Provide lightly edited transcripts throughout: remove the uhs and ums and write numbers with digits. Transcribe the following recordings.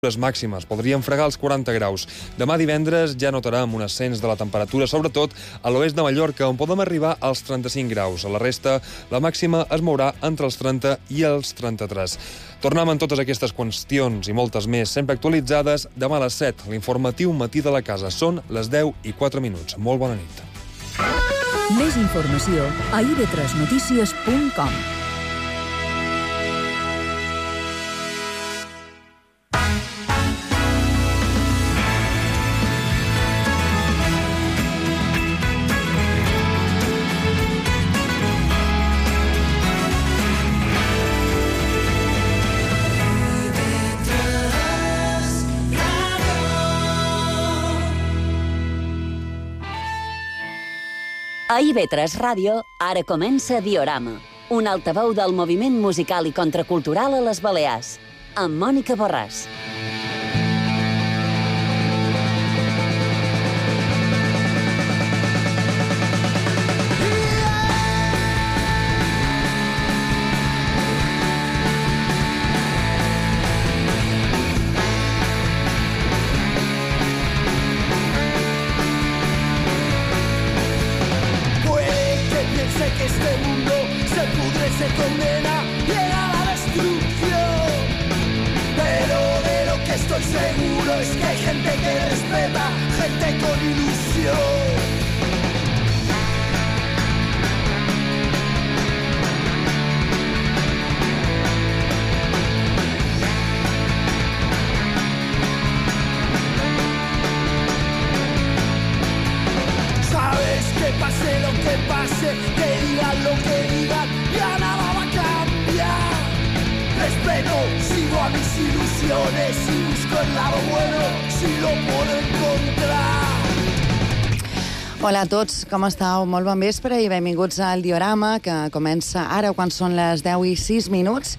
Les màximes podrien fregar els 40 graus. Demà divendres ja notarem un ascens de la temperatura, sobretot a l'oest de Mallorca, on podem arribar als 35 graus. A la resta, la màxima es mourà entre els 30 i els 33. Tornem amb totes aquestes qüestions i moltes més, sempre actualitzades, demà a les 7. L'informatiu Matí de la Casa. Són les 10:04. Molt bona nit. Més informació a ib3notícies.com. A IB3 Ràdio, ara comença Diorama, un altaveu del moviment musical i contracultural a les Balears, amb Mònica Borràs. Que este mundo se pudre, se condena, llega la destrucción. Pero de lo que estoy seguro es que hay gente que respeta, gente con ilusión. Sabes que pase lo que pase, que digan lo que digan, ya nada va a cambiar. Respeto, sigo a mis ilusiones y busco el lado bueno si lo puedo encontrar. Hola a tots, com estàu? Molt bon vespre i benvinguts al Diorama, que comença ara quan són les 10:06.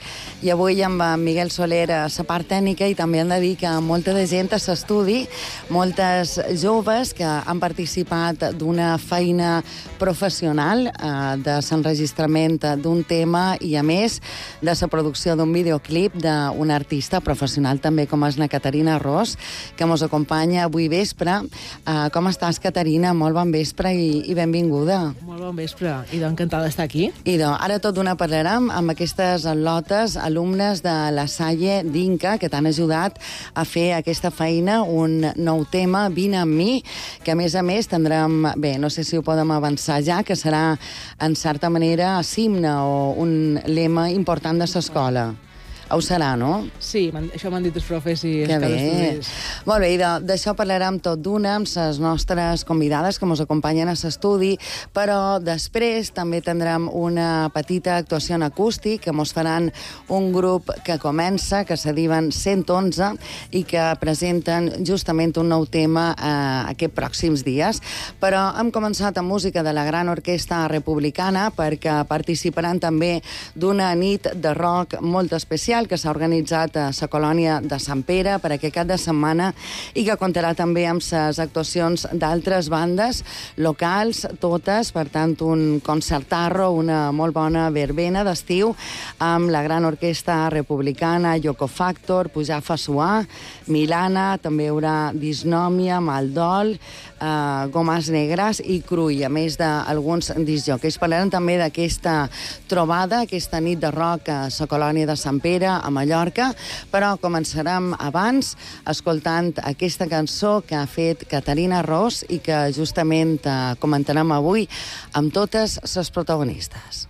I avui amb en Miguel Soler a la part tècnica, i també hem de dir que molta de gent a l'estudi, moltes joves que han participat d'una feina professional de l'enregistrament d'un tema i, a més, de la producció d'un videoclip d'una artista professional també com és la Caterina Ros, que ens acompanya avui vespre. Com estàs, Caterina? Molt bon vespre i benvinguda. Molt bon vespre, i encantada d'estar aquí. I ara tot d'una parlarem amb aquestes al·lotes, alumnes de la Salle d'Inca, que t'han ajudat a fer aquesta feina, un nou tema, Vine amb mi, que a més tindrem, bé, no sé si ho podem avançar ja, que serà en certa manera himne o un lema important de l'escola. Ho serà, no? Sí, això m'han dit els profes i que els bé. Molt bé, i d'això parlarem tot d'una amb les nostres convidades que ens acompanyen a l'estudi, però després també tindrem una petita actuació en acústic que ens faran un grup que comença, que se diuen 111, i que presenten justament un nou tema aquests pròxims dies. Però hem començat amb música de la Gran Orquestra Republicana, perquè participaran també d'una nit de rock molt especial que s'ha organitzat a la colònia de Sant Pere per aquest cap de setmana i que comptarà també amb les actuacions d'altres bandes locals, totes, per tant, un concertarro, una molt bona verbena d'estiu amb la Gran Orquestra Republicana, Yoko Factor, Pujafa Suà, Milana, també hi haurà Disnòmia, Maldol, Gomes Negres i Cruy, a més d'alguns discjòqueis. Parlarem també d'aquesta trobada, aquesta nit de rock a la colònia de Sant Pere, a Mallorca, però començarem abans escoltant aquesta cançó que ha fet Caterina Ros i que justament comentarem avui amb totes les protagonistes.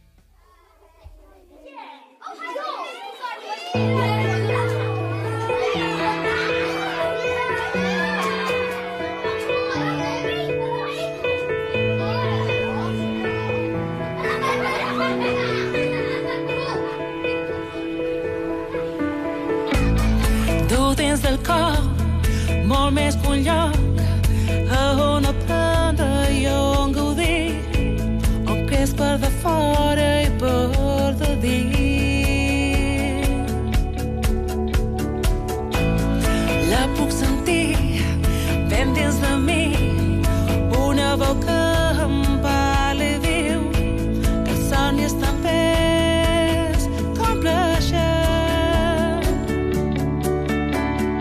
Dins del cor, molt més que un lloc on aprendre i on gaudir, on que és per de fora i per de dins. La puc sentir ben dins de mi, una veu que em parla i diu que el son és tan bes com plaer.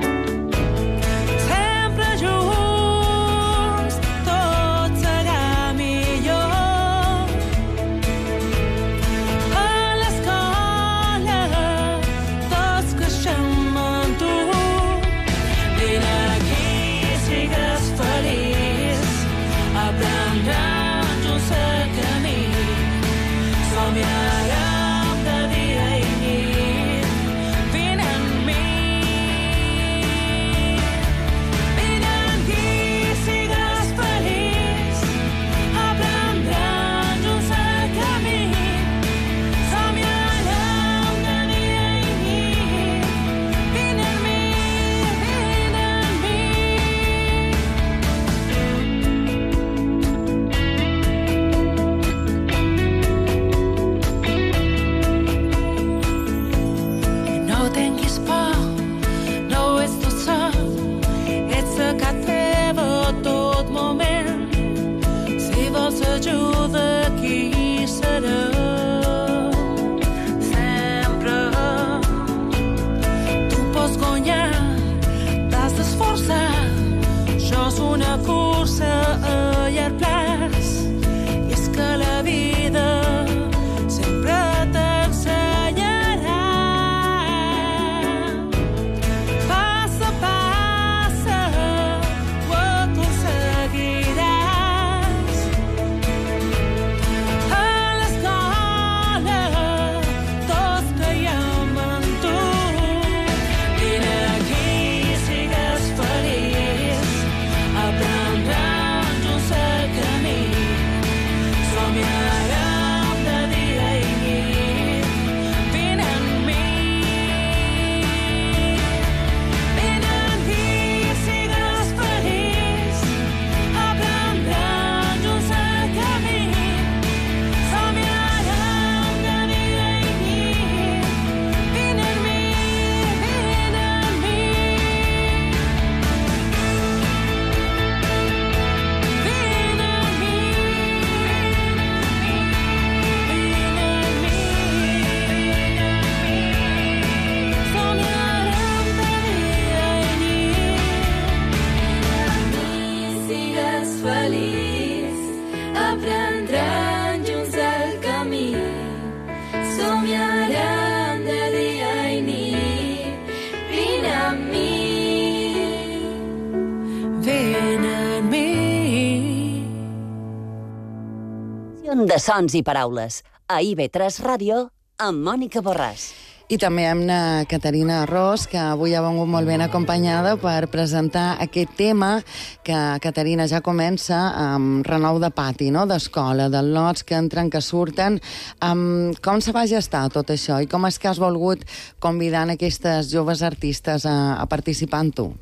de sons i paraules. A IB3 Ràdio, amb Mònica Borràs. I també amb la Caterina Ros, que avui ha vengut molt ben acompanyada per presentar aquest tema que, Caterina, ja comença amb renou de pati, no?, d'escola, dels lots que entren, que surten. Com se va gestar tot això i com és que has volgut convidar aquestes joves artistes a participar en tu?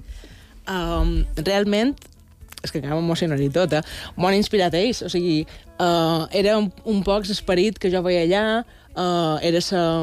Realment, és que encara m'emocionaré tot, m'han inspirat ells, o sigui, era un poc l'esperit que jo veia allà, era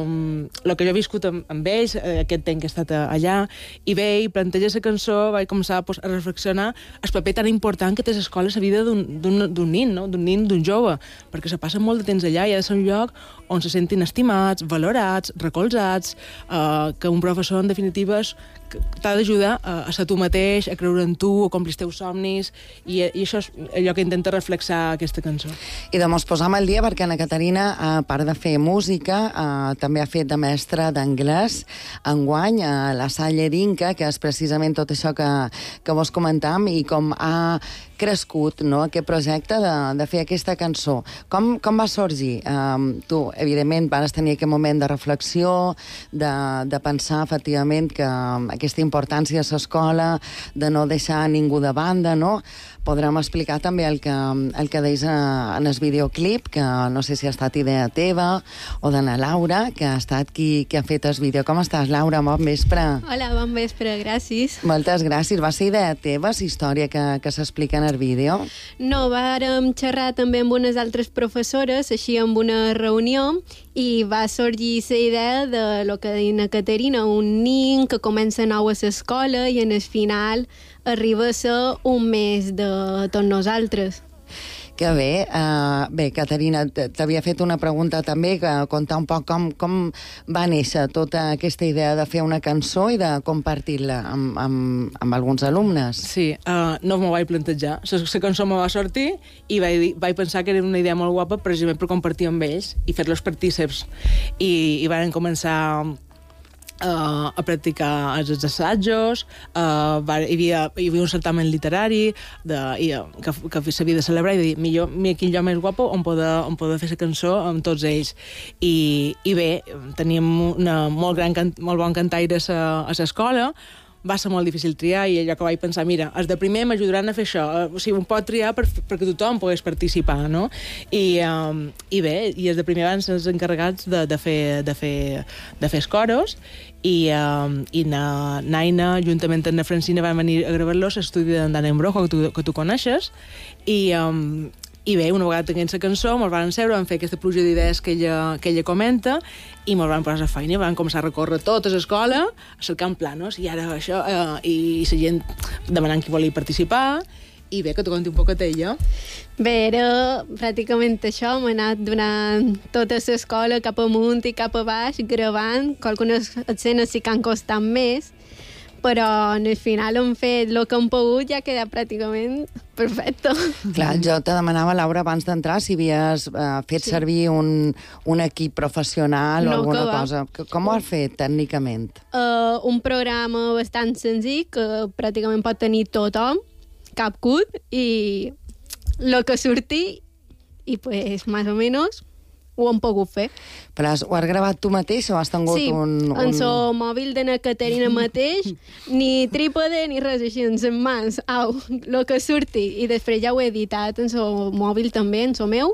el que jo he viscut amb ells, aquest temps que he estat allà, i bé, i plantejar la cançó vaig començar a reflexionar el paper tan important que té l'escola a la vida d'un nin, no? D'un nin, d'un jove, perquè se passa molt de temps allà i ha de ser un lloc on se sentin estimats, valorats, recolzats, que un professor, en definitiva, t'ha d'ajudar a ser tu mateix, a creure en tu, a complir els teus somnis, i això és allò que intenta reflexar aquesta cançó. I de mos posam al dia perquè la Caterina, a part de fer música, també ha fet de mestra d'anglès enguany a la Salle d'Inca, que és precisament tot això que vos comentam, i com ha crescut, no?, aquest projecte de fer aquesta cançó. Com va sorgir? Tu, evidentment, vas tenir aquest moment de reflexió, de pensar, efectivament, que aquesta importància de l'escola, de no deixar ningú de banda, no? Podrem explicar també el que deies en el videoclip, que no sé si ha estat idea teva o de la Laura, que ha estat qui ha fet el vídeo. Com estàs, Laura? Bon vespre. Hola, bon vespre, gràcies. Moltes gràcies. Va ser idea teva, la història que s'explica en el vídeo? No, vàrem xerrar també amb unes altres professores, així amb una reunió, i va sorgir la idea de lo que deia Caterina, un nin que comença nou a l'escola i en el final arriba a ser un mes de tots nosaltres. Que bé. Bé, Caterina, t'havia fet una pregunta també, que contar un poc com va néixer tota aquesta idea de fer una cançó i de compartir-la amb alguns alumnes. Sí, no m'ho vaig plantejar. La cançó me va sortir i vaig pensar que era una idea molt guapa precisament per compartir amb ells i fer-los partíceps. I van començar a practicar els assajos, hi havia un certamen literari que s'havia de celebrar i dir, millor quin lloc més guapo on poder fer la cançó amb tots ells. I bé, teníem molt bon cantaire a l'escola, va ser molt difícil triar i allò que vaig pensar, mira, els de primer m'ajudaran a fer això, o sigui, un pot triar perquè tothom pogués participar, no? I bé, i els de primer van ser els encarregats de fer els coros i Naina, juntament amb la Francina, van venir a gravar-los a l'estudi d'en Dan Embrojo, que tu coneixes, i bé, una vegada tenint la cançó, ens van seure, van fer aquesta pluja d'idees que ella comenta i ens van posar a feina i van començar a recórrer tota l'escola, a cercar planos, i ara això, i la gent demanant qui volia participar, i bé, que t'ho conti un poquet ella. Bé, era pràcticament això, hem anat donant tota l'escola cap amunt i cap a baix, gravant, que algunes escenes sí que han costat més, però en el final hem fet el que hem pogut i ha quedat pràcticament perfecte. Clar, jo te demanava, Laura, abans d'entrar, si havies fet servir un equip professional o alguna cosa. Com ho has fet tècnicament? Un programa bastant senzill que pràcticament pot tenir tothom, CapCut, i el que surti, i pues, més o menys, ho hem pogut fer. Però ho has gravat tu mateix o has tingut un... Sí, en el mòbil de la Caterina mateix, ni trípode ni res així, en les mans, el que surti, i després ja ho he editat en el mòbil també, en el meu,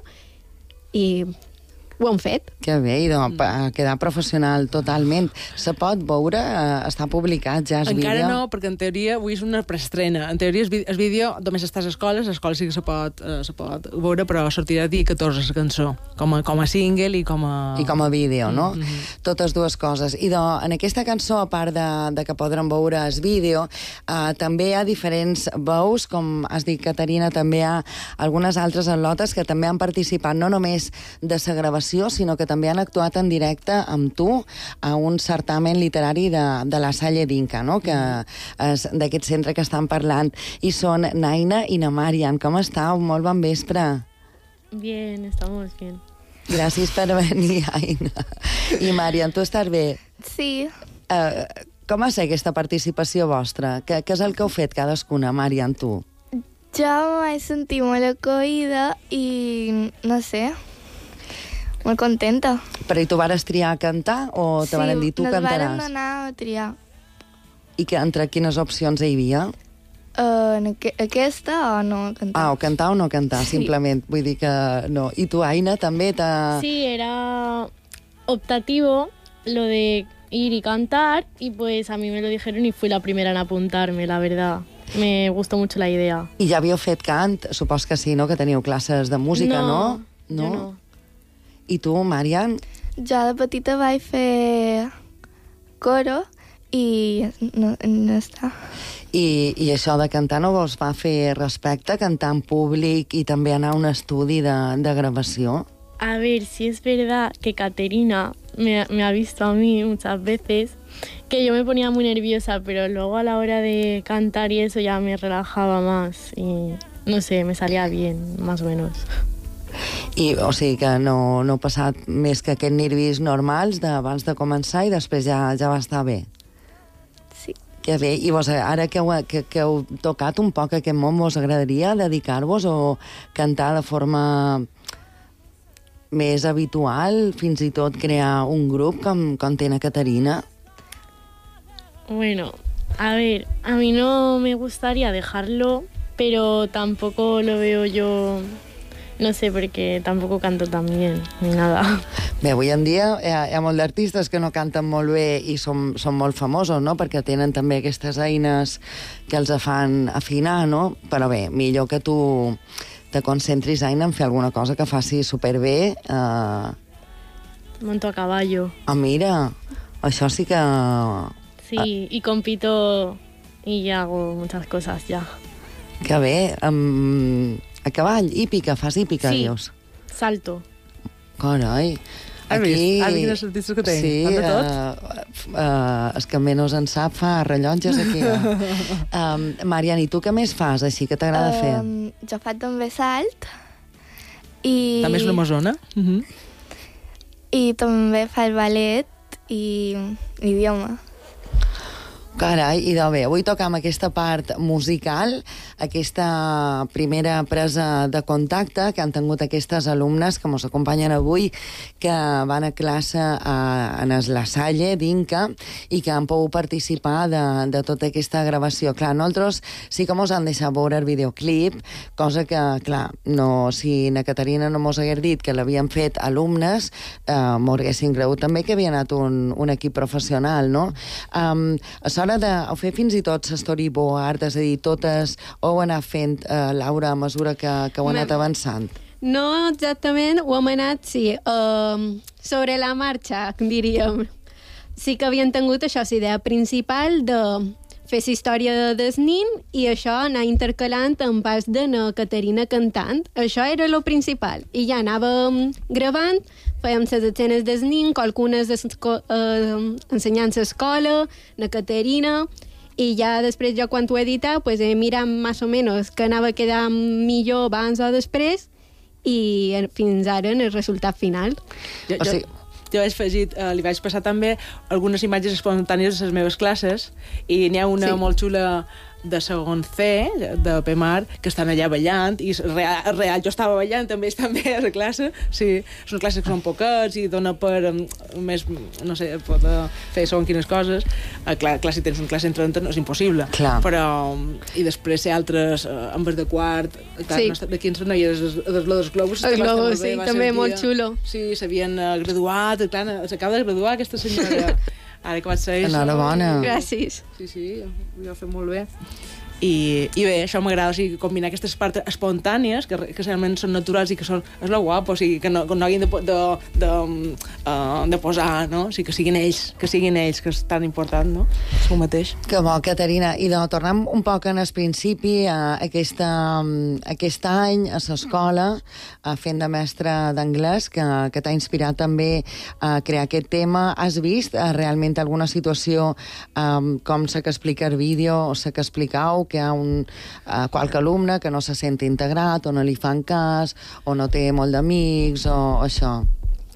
i ho hem fet. Que bé, i ha quedat professional totalment. Se pot veure? Està publicat ja el vídeo? Encara no, perquè en teoria avui és una preestrena. En teoria el vídeo només està a l'escola sí que se pot veure, però sortirà dia 14 la cançó, com a single i com a... I com a vídeo, no? Totes dues coses. I en aquesta cançó, a part de que podrem veure el vídeo, també hi ha diferents veus, com has dit, Caterina, també hi ha algunes altres atletes que també han participat, no només de la gravació, sinó que també han actuat en directe amb tu a un certamen literari de la Salle d'Inca, no?, que és d'aquest centre que estan parlant. I són Naina i na Marian. Com estàu? Molt bon vespre. Bien, estamos bien. Gràcies per venir, Aina. I Marian, tu estàs bé? Sí. Com va ser aquesta participació vostra? Què és el que heu fet cadascuna, Marian, tu? Jo me vaig sentir molt acollida i, no sé, molt contenta. Però i tu vares triar cantar o te van dir tu nos vàrem cantaràs? anar a triar. I que entre quines opcions hi havia? Aquesta o no cantar? O cantar o no cantar, simplement. Vull dir que no. I tu, Aina, també Sí, era optativo lo de ir y cantar y pues a mí me lo dijeron y fui la primera en apuntarme, la verdad. Me gustó mucho la idea. I ja havíeu fet cant? Supos que sí, no? Que teniu classes de música, no? Jo no. I tu, Marian? Jo de petita vaig fer coro i no està. I això de cantar no vols fer respecte, cantar en públic i també anar a un estudi de gravació? A ver, si es verdad que Caterina me ha visto a mí muchas veces, que yo me ponía muy nerviosa, pero luego a la hora de cantar y eso ya me relajaba más y no sé, me salía bien, más o menos. I, o sigui que no ha passat més que aquests nervis normals d'abans de començar i després ja va estar bé. Sí. Que bé. I vos, ara que heu tocat un poc aquest món, vos agradaria dedicar-vos o cantar de forma més habitual, fins i tot crear un grup com té na Caterina? Bueno, a ver, a mí no me gustaría dejarlo, pero tampoco lo veo yo, no sé, porque tampoco canto tan bien, ni nada. Bé, avui en dia hi ha molts d'artistes que no canten molt bé i són molt famosos, no?, perquè tenen també aquestes eines que els fan afinar, no? Però bé, millor que tu te concentris, Aina, en fer alguna cosa que faci superbé. Monto a caballo. Mira, això sí que... Sí, y compito y hago muchas cosas ya. Que bé. A cavall, hípica, fas hípica, sí, dius? Salto. Carai. Has vist quines artistes que tenen? Sí, de tot? el que menys en sap fa rellotges aquí. Marian, i tu què més fas, així, que t'agrada fer? Jo faig també salt i... També és una amazona? I també faig ballet i idioma. Carai, idò bé, avui toca amb aquesta part musical, aquesta primera presa de contacte que han tingut aquestes alumnes que ens acompanyen avui, que van a classe en La Salle, d'Inca, i que han pogut participar de tota aquesta gravació. Clar, nosaltres sí que ens han deixat veure el videoclip, cosa que, clar, no, si na Caterina no mos hagués dit que l'havien fet alumnes, m'ho haguessin cregut també que havia anat un equip professional, no? De fer fins i tot storyboard, és a dir, totes ho heu anat fent, Laura, a mesura que heu anat avançant? No exactament, ho hem anat, sí, sobre la marxa, diríem. Sí que havien tingut això, la idea principal de fer la història del nin i això anar intercalant en pas de na Caterina cantant. Això era lo principal. I ja anàvem gravant, fèiem les escenes del nin, qualcunes ensenyant l'escola, na Caterina, i ja després, jo quan ho he editat, pues, he mirat més o menys que anava a quedar millor abans o després i fins ara en el resultat final. Jo he afegit, li vaig passar també algunes imatges espontànies de les meves classes i n'hi ha una molt xula de segon C, de Pemar, que estan allà ballant, i real, jo estava ballant també, estan bé a la classe, sí, són classes que són poquets i dona per més, no sé, poder fer segons quines coses. Clar, si tens una classe en 30 no és impossible, però i després hi ha altres amb el de quart, de 15 noies dels globus. Els globus, sí, també molt xulo. Sí, s'havien graduat, clar, s'acaba de graduar aquesta senyora. Ara que vaig ser... Enhorabona. Gràcies. Sí, ho ha fet molt bé. I bé, això m'agrada, o sigui, combinar aquestes parts espontànies, que realment són naturals i que són... És lo guapo, o sigui, que no hagin de posar, no? O sigui, que siguin ells, que és tan important, no? És el mateix. Que bo, Caterina. I tornem un poc en el principi, aquest any a l'escola, fent de mestre d'anglès, que t'ha inspirat també a crear aquest tema. Has vist realment alguna situació com la que explica el vídeo o la que explicau, que hi ha qualque alumne que no se sent integrat o no li fan cas o no té molt d'amics o això?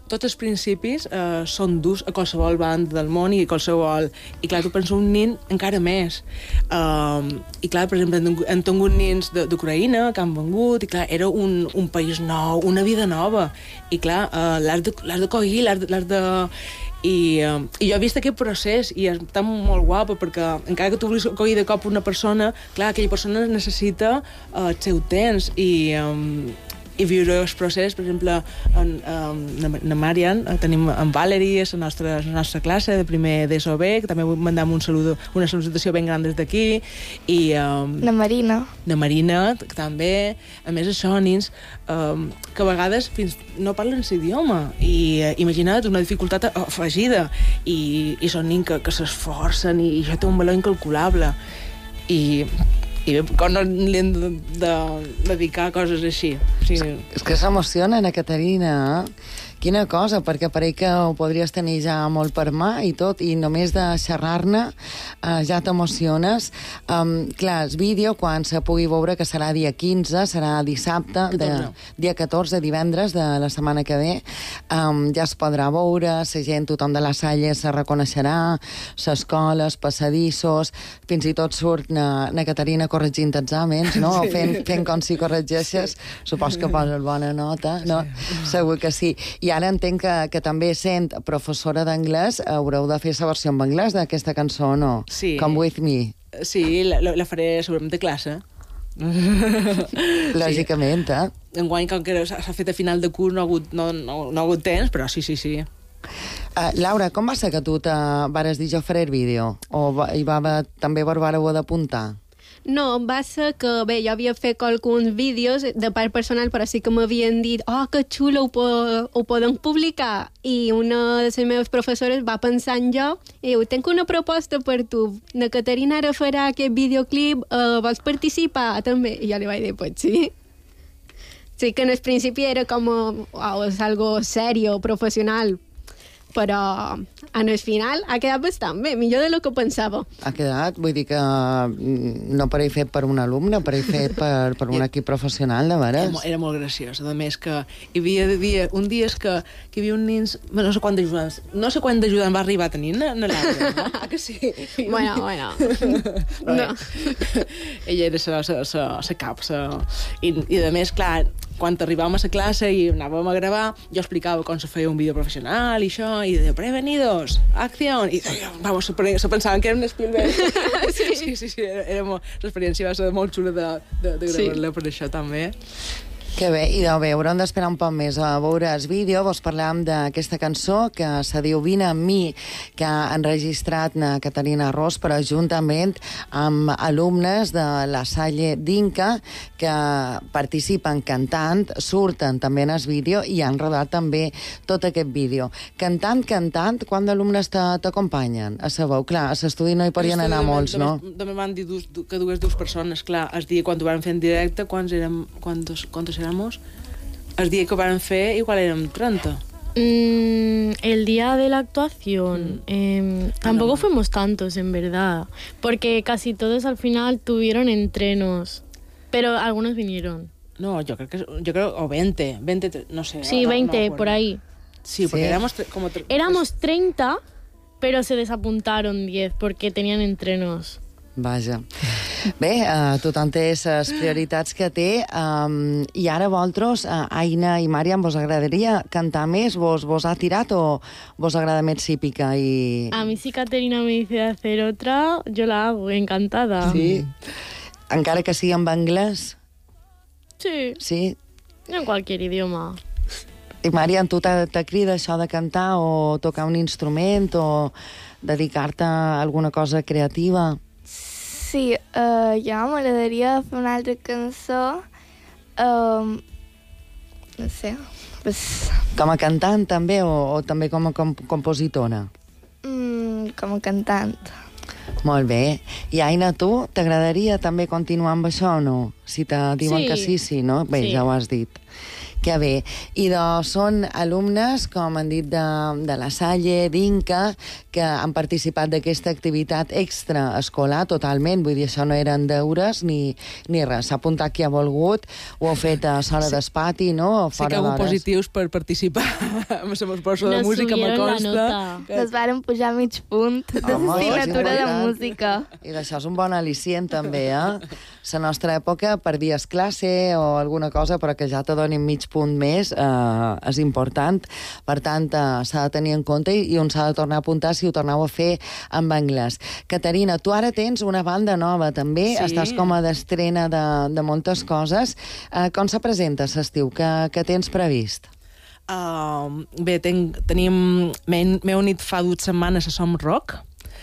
tots els principis són durs a qualsevol banda del món i qualsevol... I clar, tu penses un nin encara més. I clar, per exemple, han tingut nins d'Ucraïna que han vengut, i clar, era un país nou, una vida nova. I clar, l'has d'acollir, l'has de... I jo he vist aquest procés i està molt guapa perquè encara que tu vulguis acollir de cop una persona, clar, aquella persona necessita el seu temps i viure el procés. Per exemple, en Marian, tenim en Valerie, és la nostra classe de primer d'ESO-B, que també vull mandar una salutació ben gran des d'aquí. I la Marina. La Marina, que també. A més, això, nins que a vegades no parlen l'idioma. I imagina't una dificultat afegida. I són nins que s'esforcen i això té un valor incalculable. I com no li hem de dedicar coses així. Sí. És que s'emocionen, Caterina. Quina cosa, perquè pareix que ho podries tenir ja molt per mà i tot, i només de xerrar-ne ja t'emociones. Clar, el vídeo, quan se pugui veure, que serà dia 15, serà dissabte, dia 14, divendres de la setmana que ve, ja es podrà veure, la gent, tothom de la Salle se reconeixerà, les passadissos, fins i tot surt na Caterina corregint exàmens, no? Sí. Fent com si corregeixes, supos que poses bona nota, no? Sí. Segur que sí. I ara entenc que també sent professora d'anglès haureu de fer la versió en anglès d'aquesta cançó, no? Sí. Come With Me. Sí, la faré segurament de classe. Lògicament, sí. Enguany, com que s'ha fet a final de curs, no ha hagut temps, però sí. Laura, com va ser que tu vares dir jo faré el vídeo? O també vareu d'apuntar? No, va ser que, bé, jo havia fet alguns vídeos de part personal, però sí que m'havien dit que xulo, ho podem publicar. I una de les meves professores va pensar en jo i diu, tenc una proposta per tu. La Caterina ara farà aquest videoclip, vols participar també? I jo li vaig dir, pues sí. Sí que en el principi era com algo serio, professional, però en el final ha quedat bastant bé, millor de lo que pensava. Ha quedat, vull dir que no parell fet per un alumne, parell fet per un equip professional, de veres. Era molt graciós. A més que hi havia un dia que hi havia un nins, no sé quant d'ajudants va arribar a tenir na Laura, no? Ah, que sí? Bueno. No. Ella era la cap. I a més, clar, quan arribàvem a la classe i anàvem a gravar, jo explicava com se feia un vídeo professional i això, i deia, prevenidos, acción, i vamos, se pensaven que era un Spielberg. Sí, l'experiència va ser molt xula de gravar-la per això també. Que bé, i bé, haurem d'esperar un poc més a veure el vídeo. Vos parlàvem d'aquesta cançó que se diu Vine amb mi, que ha enregistrat na Caterina Ros, però juntament amb alumnes de la Salle d'Inca que participen cantant, surten també en el vídeo i han rodat també tot aquest vídeo. Cantant, quant d'alumnes t'acompanyen? A sabeu, clar, a l'estudi no hi podien anar molts, no? També van dir que dues persones, clar, el dia quan ho van fer en directe, quantos éramos? El día que van a hacer igual eran 30. El día de la actuación tampoco fuimos tantos, en verdad, porque casi todos al final tuvieron entrenos, pero algunos vinieron. No, yo creo o 20, no sé. Sí, 20, por ahí. Sí, porque éramos como... Éramos 30, pero se desapuntaron 10 porque tenían entrenos. Vaja. Bé, tothom té les prioritats que té, i ara vosaltres, Aina i Marian, vos agradaria cantar més? Vos ha tirat o vos agrada més hípica? A mí si Caterina me dice hacer otra, yo la hago, encantada. Sí? Encara que sigui en anglès? Sí. Sí? En cualquier idioma. I Marian, tu te crida això de cantar o tocar un instrument o dedicar-te a alguna cosa creativa? Sí, ja m'agradaria fer una altra cançó, no sé, pues... Com a cantant també o també com a compositora? Com a cantant. Molt bé. I Aina, tu t'agradaria també continuar amb això o no? Si te diuen que sí, no? Bé, ja ho has dit. Que bé. I són alumnes, com han dit, de la Salle, d'Inca, que han participat d'aquesta activitat extraescolar totalment. Vull dir, això no eren deures ni res. S'ha apuntat qui ha volgut, ho heu fet a sala d'espati, no? Sí que hi ha positius per participar amb la professora de música, me consta. Nos varen pujar mig punt d'assignatura de música. I d'això és un bon al·licient, també, La nostra època perdies classe o alguna cosa, però que ja te donin mig punt més és important. Per tant, s'ha de tenir en compte i on s'ha de tornar a apuntar si ho torneu a fer en anglès. Caterina, tu ara tens una banda nova, també. Sí. Estàs com a d'estrena de moltes coses. Com se presenta l'estiu? Què tens previst? Bé, m'he unit fa 2 setmanes a Som Rock,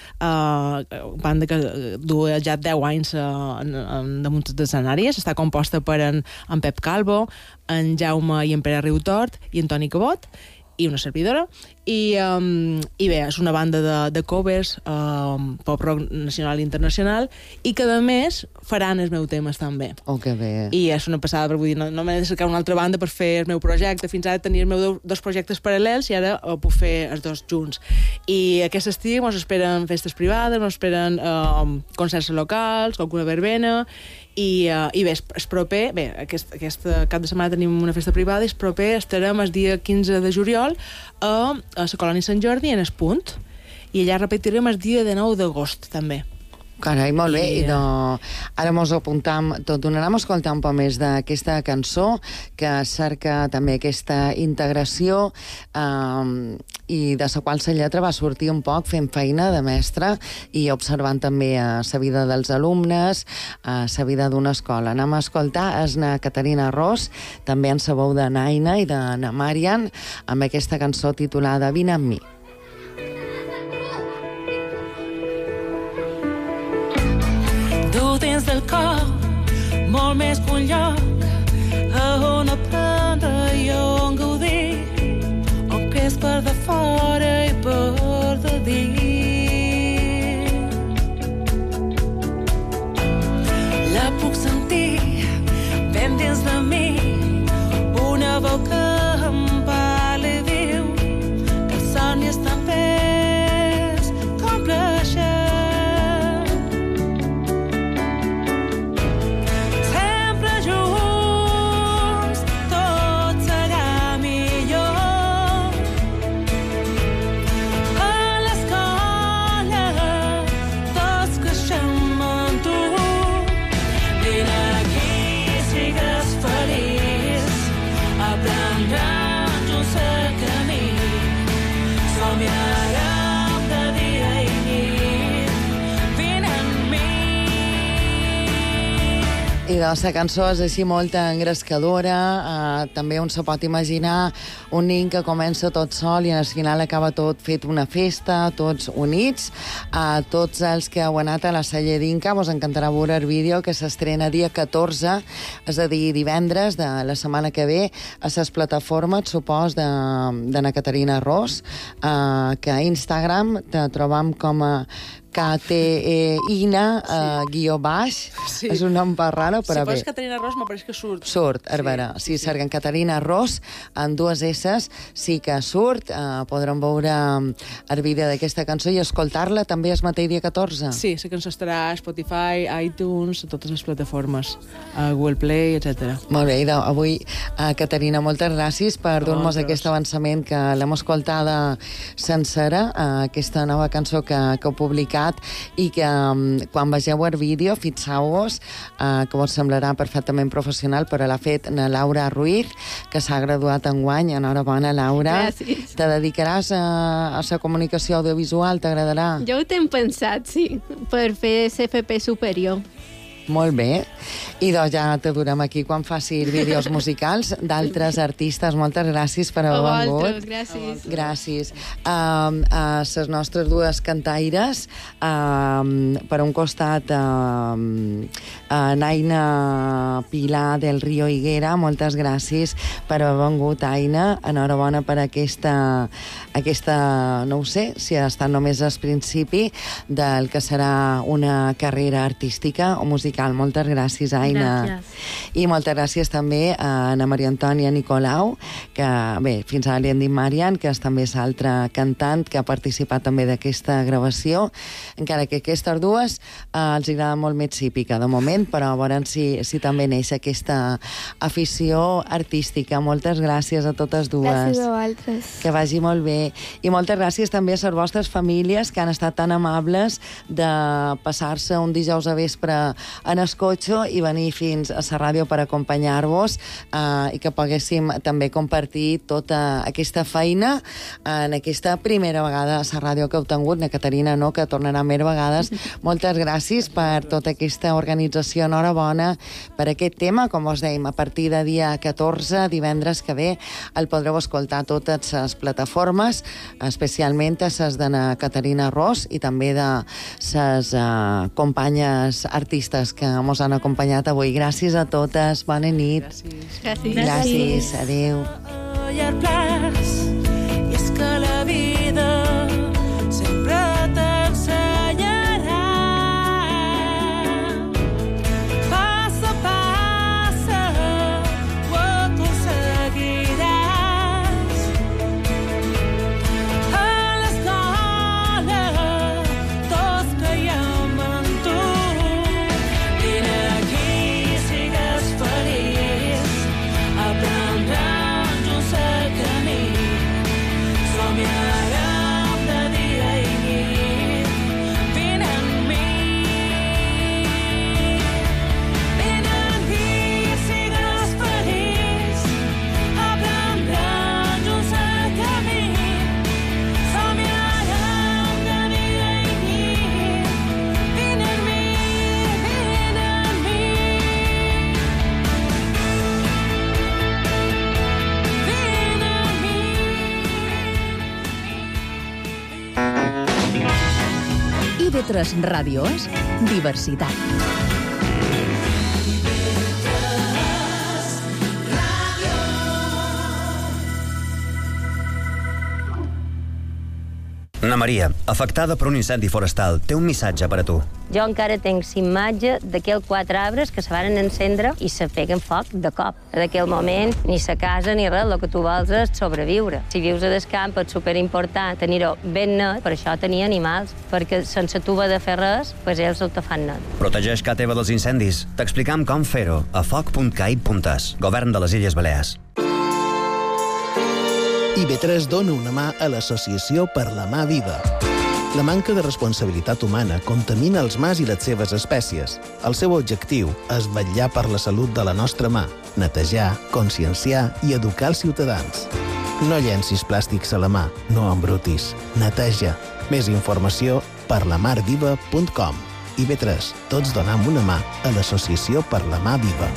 banda que du ja 10 anys damunt dels escenaris. Està composta per en Pep Calvo, en Jaume i en Pere Riutort i en Toni Cabot i una servidora. I bé, és una banda de covers, pop rock nacional i internacional, i que a més faran els meus temes també. Oh, que bé. I és una passada, però vull dir, no m'he de cercar una altra banda per fer el meu projecte. Fins ara tenia els meus 2 projectes paral·lels i ara puc fer els 2 junts. I aquest estiu ens esperen festes privades, ens esperen concerts locals, alguna verbena, i bé, és proper, bé, aquest cap de setmana tenim una festa privada i és proper, estarem el dia 15 de juliol a la Colònia Sant Jordi en Espunt, i allà repetirem el dia de 9 d'agost també. Carai, molt bé. I ara mos apuntam tot. Donarem a escoltar un poc més d'aquesta cançó que cerca també aquesta integració i de la qual la lletra va sortir un poc fent feina de mestre i observant també la vida dels alumnes, la vida d'una escola. Anem a escoltar na Caterina Ros, també en la veu de Naina i de na Marian, amb aquesta cançó titulada Vine amb mi. Dins del cor, molt més que un lloc on aprendre i on gaudir, on que és per de fora i per de dins. La puc sentir ben dins de mi, una veu que em parla i diu que el somni és tan pes com plaer. I la cançó és així molt engrescadora, també on se pot imaginar un nen que comença tot sol i al final acaba tot fet una festa, tots units. A tots els que heu anat a la Salle d'Inca vos encantarà veure el vídeo que s'estrena dia 14, és a dir, divendres de la setmana que ve, a les plataformes, supos, de na Caterina Ros, que a Instagram te trobam com a Caterina _, sí. És un nom per raro, però bé. Si poses Caterina Ros, m'apareix que surt. Surt, a veure, si cerquen Caterina Ros, amb 2 S, sí que surt, podran veure el vídeo d'aquesta cançó i escoltar-la també el mateix dia 14. Sí, la cançó estarà a Spotify, iTunes, a totes les plataformes, a Google Play, etc. Molt bé, avui, Caterina, moltes gràcies per dur-nos aquest avançament que l'hem escoltada sencera, aquesta nova cançó que heu publicat, i que quan vegeu el vídeo fixeu-vos que vos semblarà perfectament professional, però l'ha fet na Laura Ruiz, que s'ha graduat enguany. Enhorabona, Laura. Gràcies. Te dedicaràs a la comunicació audiovisual? T'agradarà? Jo ho tinc pensat, sí, per fer CFP superior. Molt bé. I doncs ja te durem aquí quan faci vídeos musicals d'altres artistes. Moltes gràcies per haver vengut. Gràcies. Gràcies. A les nostres 2 cantaires, per un costat Naina Pilar del Río Higuera, moltes gràcies per haver vengut, Aina. Enhorabona per aquesta, no ho sé, si ha estat només al principi del que serà una carrera artística o musical. Moltes gràcies, Aina. Gràcies. I moltes gràcies també a Ana Maria Antònia Nicolau, que, bé, fins ara li hem dit Marian, que també és altra cantant que ha participat també d'aquesta gravació, encara que aquestes dues els agrada molt més hípica de moment, però veurem si també neix aquesta afició artística. Moltes gràcies a totes dues. Gràcies a vosaltres. Que vagi molt bé. I moltes gràcies també a les vostres famílies que han estat tan amables de passar-se un dijous a vespre en el cotxe i venir fins a la ràdio per acompanyar-vos i que poguéssim també compartir tota aquesta feina en aquesta primera vegada a la ràdio que heu tingut. Na Caterina no, que tornarà més vegades. Moltes gràcies per tota aquesta organització. Enhorabona per aquest tema. Com us dèiem, a partir de dia 14, divendres que ve, el podreu escoltar a totes les plataformes, especialment a les de na Caterina Ros i també de les companyes artistes que ens han acompanyat avui. Gràcies a totes. Bona nit. Gràcies. Gràcies. Adéu. I és que la vida sempre t'ensenyarà. Passa a passa ho aconseguiràs. A l'escola tots creiem en tu. Vine aquí, sigues feliç, aprendrem junts el camí. Somiarem de dia i nit. Vine amb mi. Vine aquí, sigues feliç, aprendrem junts el camí. Somiarem de dia i nit. Vine amb mi, vine amb mi. Vine amb mi. IB3 Ràdio és diversitat. Na Maria, afectada per un incendi forestal, té un missatge per a tu. Jo encara tenc imatge d'aquells 4 arbres que se van encendre i se peguen foc de cop. En aquell moment, ni sa casa ni res, el que tu vols és sobreviure. Si vius a descamp és superimportant tenir-ho ben net, per això tenir animals, perquè sense tu haver de fer res, pues ells ho te fan net. Protegeix casa teva dels incendis. T'explicam com fer-ho a foc.cai.es, Govern de les Illes Balears. IB3 dona una mà a l'Associació per la Mà Viva. La manca de responsabilitat humana contamina els mars i les seves espècies. El seu objectiu és vetllar per la salut de la nostra mà, netejar, conscienciar i educar els ciutadans. No llencis plàstics a la mà, no embrutis. Neteja. Més informació per lamarviva.com. IB3, tots donam una mà a l'Associació per la Mà Viva.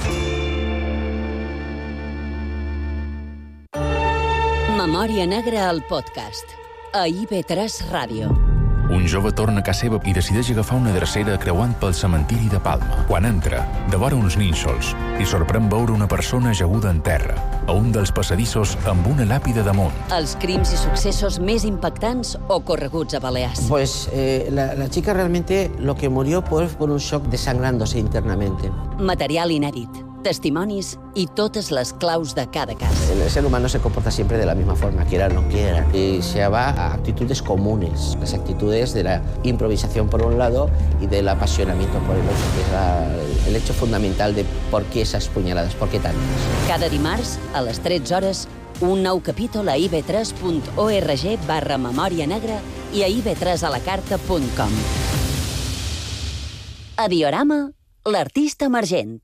Memòria Negra al podcast. A IB3 Ràdio. Un jove torna a casa seva i decideix agafar una drecera creuant pel cementiri de Palma. Quan entra, devora uns nínxols i sorprèn veure una persona ajaguda en terra, a un dels passadissos amb una làpida damunt. Els crims i successos més impactants ocorreguts a Balears. Pues la chica realmente lo que murió fue por un shock desangrándose internamente. Material inèdit, testimonis i totes les claus de cada cas. El ser humano se comporta siempre de la misma forma, quiera o no quiera, y se va a actitudes comunes, las actitudes de la improvisación por un lado y del apasionamiento por el otro, que es el hecho fundamental de por qué esas puñaladas, por qué tantas. Cada dimarts, a les 13 hores, un nou capítol a ib3.org/memòria negra i a ib3alacarta.com. A Diorama, l'artista emergent.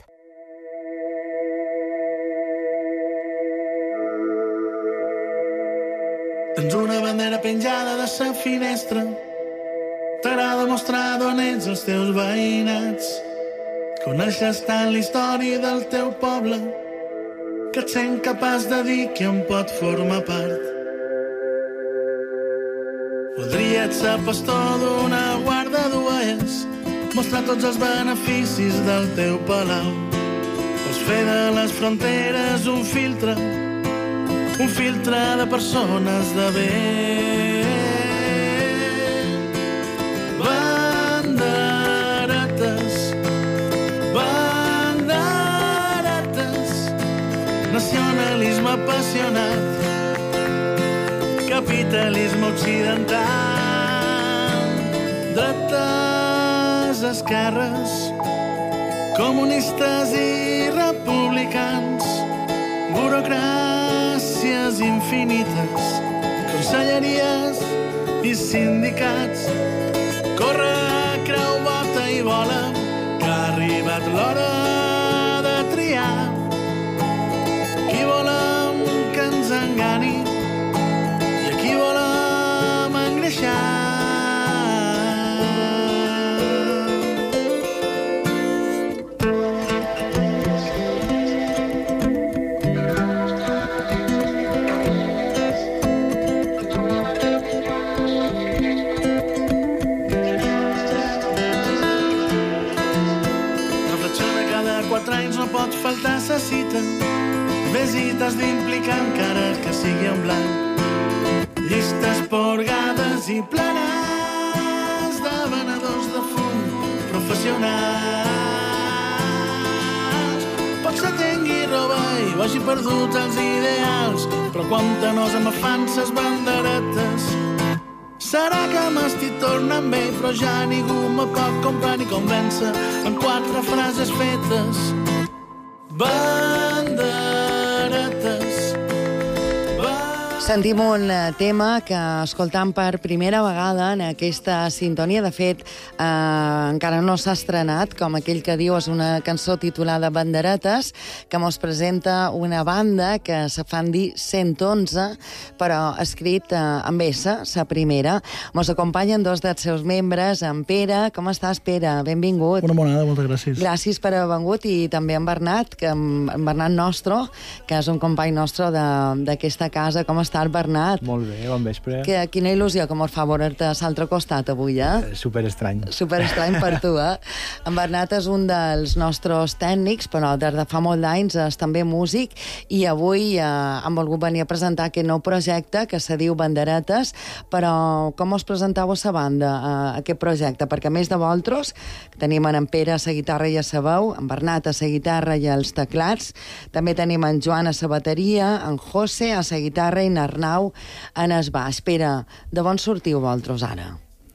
Tens una bandera penjada de sa finestra. T'agrada mostrar d'on ets els teus veïnats. Coneixes tant la història del teu poble que et sent capaç de dir que en pot formar part. Voldries ser pastor d'una guarda d'ovelles mostrar tots els beneficis del teu palau. Vols fer de les fronteres un filtre de persones de bé. Banderetes, nacionalisme apassionat, capitalisme occidental, dretes, esquerres, comunistes i republicans, burocràcies infinites, conselleries i sindicats. Corre, creu, bota i vola, que ha arribat l'hora de triar. Qui volem que ens engani i a qui volem engreixar. Pot faltar sa cita, visites d'implicar encara que sigui en blanc, llistes porgades i planes de venedors de fum professionals. Pot ser tingui roba i vagi perdut els ideals, però quan nos amafant ses banderetes, serà que m'estic tornant bé, però ja ningú me pot comprar ni convèncer amb 4 frases fetes. Banderetes. Sentim un tema que escoltam per primera vegada en aquesta sintonia. De fet, encara no s'ha estrenat, com aquell que diu, és una cançó titulada Banderetes, que mos presenta una banda que se fan dir 111, però escrit amb S, sa primera. Mos acompanyen 2 dels seus membres, en Pere. Com estàs, Pere? Benvingut. Una monada, moltes gràcies. Gràcies per haver vengut, i també en Bernat, en Bernat Nostro, que és un company nostre d'aquesta casa. Com estàs, Bernat? Molt bé, bon vespre. Quina il·lusió que mos fa veure-te a l'altre costat avui, Superestrany. Superestrany per tu, En Bernat és un dels nostres tècnics, però des de fa molt d'anys és també músic, i avui hem volgut venir a presentar aquest nou projecte que se diu Banderetes. Però com us presentau a la banda, aquest projecte? Perquè a més de vosaltres tenim en Pere a la guitarra i a la veu, en Bernat a la guitarra i als teclats, també tenim en Joan a la bateria, en José a la guitarra i en Arnau en el baix. Pere, de on sortiu vosaltres ara?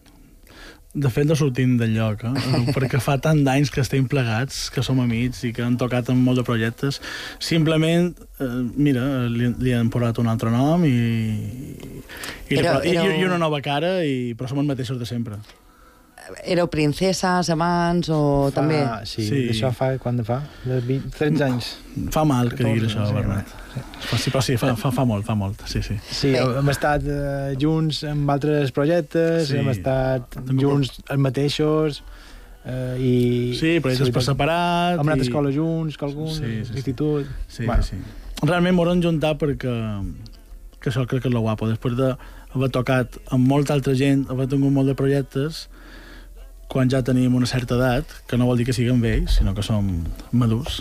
De fet, no sortim del lloc, perquè fa tant d'anys que estem plegats, que som amics i que han tocat en molts de projectes. Simplement, mira, li han posat un altre nom i una nova cara, però som els mateixos de sempre. Éreu princeses abans o també? Sí, això fa 13 anys. Fa mal que diguis això, Bernat. Però sí, fa molt, sí. Sí, hem estat junts amb altres projectes, hem estat junts els mateixos, i... Sí, projectes per separat... Hem anat a escola junts, institut... Sí. Realment m'ho han juntat perquè això crec que és lo guapo. Després d'haver tocat amb molta altra gent, haver tingut molt de projectes, quan ja tenim una certa edat, que no vol dir que siguem vells, sinó que som madurs,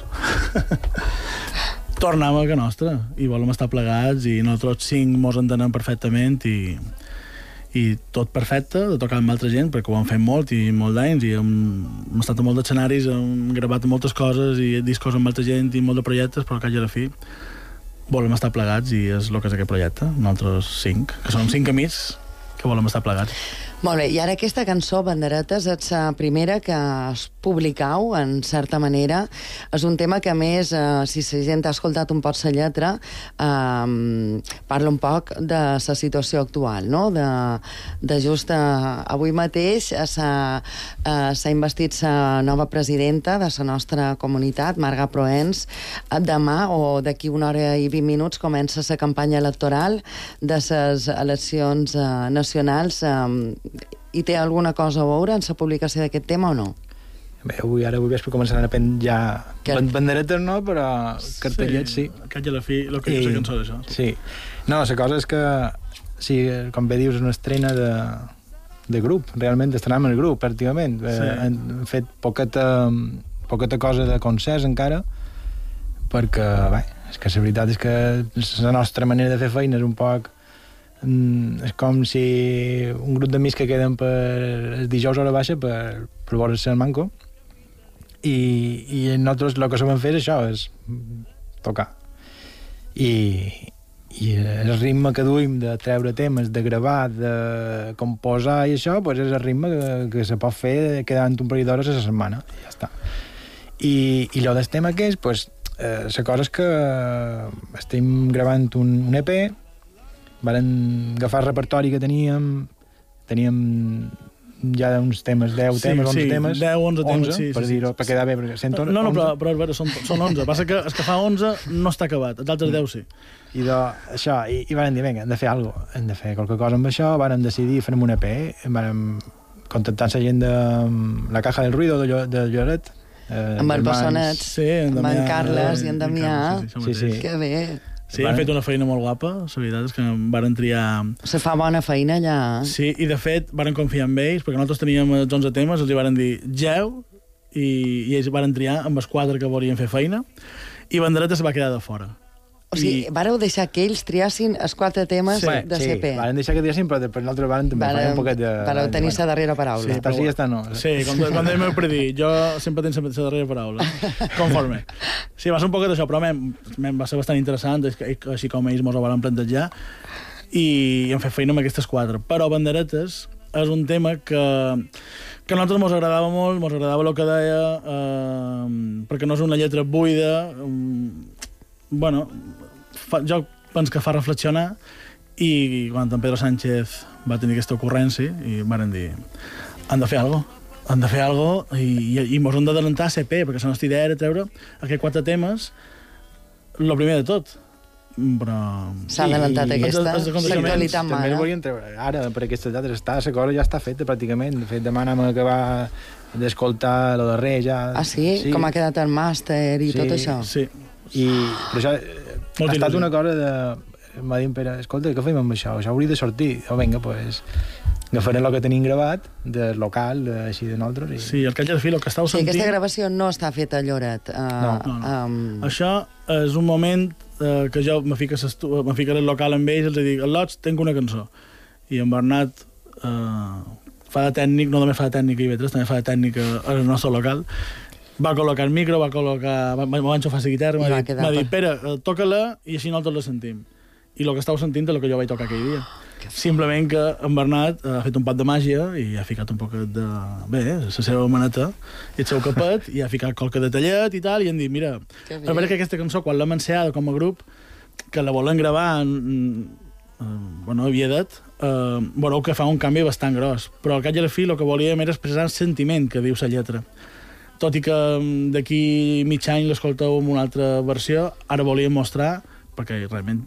tornem a casa nostra i volem estar plegats, i nosaltres 5 mos entenem perfectament, i tot perfecte, de tocar amb altra gent, perquè ho hem fet molt i molt d'anys, i hem estat a molts escenaris, hem gravat moltes coses i discos amb altra gent i molt de projectes, però que a la fi volem estar plegats, i és el que és aquest projecte, nosaltres 5, que som 5 amics que volem estar plegats. Molt bé, i ara aquesta cançó, Banderetes, és la primera que es publicau, en certa manera. És un tema que, a més, si la gent ha escoltat un poc la lletra, parla un poc de la situació actual, no? De just avui mateix s'ha investit la nova presidenta de la nostra comunitat, Marga Proens. Demà, o d'aquí 1 hora i 20 minuts, comença la campanya electoral de les eleccions nacionals. I té alguna cosa a veure en la publicació d'aquest tema o no? Bé, ara avui vespre començaran a penjar banderetes, no? Però cartellets, sí. Que a la fi, el que és la cançó d'això. Sí. No, la cosa és que, sí, com bé dius, és una estrena de grup, realment estrenem el grup, pràcticament. Hem fet poqueta cosa de concerts encara, perquè, bé, és que la veritat és que la nostra manera de fer feina és un poc... és com si un grup d'amics que queden per el dijous a hora baixa per veure-se el manco, i nosaltres el que sabem fer és això, és tocar. I el ritme que duim de treure temes, de gravar, de composar i això, pues és el ritme que se pot fer quedant un parell d'hores a la setmana, i ja està. I allò del tema que és, pues, la cosa és que estem gravant un EP, varen agafar el repertori que teníem ja uns temes, 10 temes, 11 temes. 10, 11 temes, sí. Per dir-ho, per quedar bé, perquè sent 11. No, però és vera, són 11. Passa que el que fa 11 no està acabat, els altres 10 sí. I això, i varen dir, vinga, hem de fer alguna cosa, hem de fer qualque cosa amb això, varen decidir fer un EP, varen contactar la gent de la Caja del Ruido de Lloret, amb els Bessonets, amb en Carles i en Damià. Sí. Que bé. Sí, hem fet una feina molt guapa, la veritat és que varen triar... Se fa bona feina allà. Sí, i de fet varen confiar en ells, perquè nosaltres teníem els 11 temes, els hi varen dir geu, i ells varen triar amb els 4 que volien fer feina, i Bandereta se va quedar de fora. O sigui, vareu deixar que ells triassin els 4 temes de CP. Sí, varen deixar que triassin, però després nosaltres varen també fer un poquet de... Vareu tenir la darrera paraula. Sí, però sí, ja està, no. Sí, com deia meu predí, jo sempre tenc la darrera paraula. Conforme. Sí, va ser un poquet d'això, però va ser bastant interessant, així com ells mos ho van plantejar, i hem fet feina amb aquestes 4. Però Banderetes és un tema que a nosaltres mos agradava molt, mos agradava el que deia, perquè no és una lletra buida, bueno, jo penso que fa reflexionar, i quan en Pedro Sánchez va tenir aquesta ocurrència i van dir, han de fer alguna cosa, i mos hem d'adelantar a CP, perquè la nostra idea era treure aquests 4 temes, el primer de tot. Però... S'ha adelantat aquesta l'actualitat mana. També el volien treure ara, per aquestes dates, la cosa ja està feta pràcticament. De fet, demà anem a acabar d'escoltar el darrer ja. Ah, sí? Com ha quedat el màster i tot això? Sí. Però això ha estat una cosa de... M'ha dit Pere, escolta, què fem amb això? Això hauria de sortir. Vinga, doncs, agafarem el que tenim gravat, del local, així de nosaltres. Sí, el que haig de fer, el que estàu sentint... Sí, aquesta gravació no està feta a Lloret. No. Això és un moment que jo me ficaré al local amb ells i els dic, al Lots tinc una cançó. I en Bernat fa de tècnic, no només fa de tècnic a IB3, també fa de tècnic al nostre local. Va col·locar el micro, va enxufar la guitarra, m'ha dit, Pere, toca-la i així nosaltres la sentim. I el que estàu sentint és el que jo vaig tocar aquell dia. Simplement que en Bernat ha fet un pot de màgia i ha ficat un poquet de... Bé, la seva maneta i el seu capet, i ha ficat qualque detallet i tal, i han dit, mira, a veure que aquesta cançó, quan l'hem ensenyada com a grup, que la volen gravar a Viedet, veureu que fa un canvi bastant gros. Però al cap i a la fi el que volíem era expressar el sentiment que diu la lletra. Tot i que d'aquí mig any l'escolteu en una altra versió, ara volíem mostrar, perquè realment,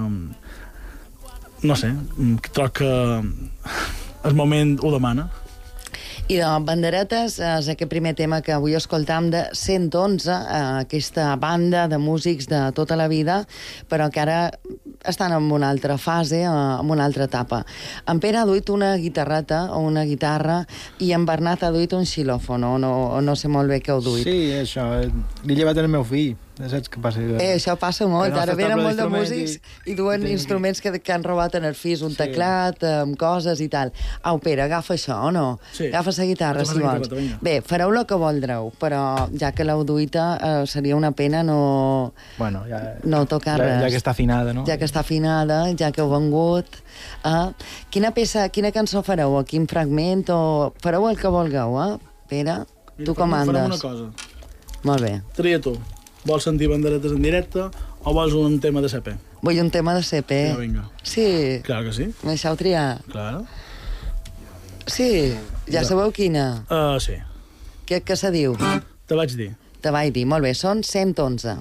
no sé, troc que el moment ho demana. I de Banderetes és aquest primer tema que avui escoltam de 111, aquesta banda de músics de tota la vida, però que ara estan en una altra fase, en una altra etapa. En Pere ha duit una guitarreta o una guitarra i en Bernat ha duit un xilòfon, o no sé molt bé què heu duit. Sí, això, l'he llevat el meu fill. Saps què passa? Això passa molt. Ara venen molt de músics i duen instruments que han robat en el fis, un teclat, amb coses i tal. Au, Pere, agafa això, o no? Sí. Agafa la guitarra, si vols. Bé, fareu el que voldreu, però ja que l'heu duita, seria una pena no tocar res. Ja que està afinada, no? Ja que està afinada, ja que heu vengut. Quina cançó fareu? Quin fragment? Fareu el que vulgueu, Pere? Tu comandes. Farem una cosa. Molt bé. Tria tu. Vols sentir Banderetes en directe o vols un tema de CP? Vull un tema de CP. Ja, vinga. Sí. Clar que sí. Me deixeu triar? Clar. Sí. Ja sabeu quina? Sí. Què se diu? Te vaig dir. Te vaig dir. Molt bé, són 111.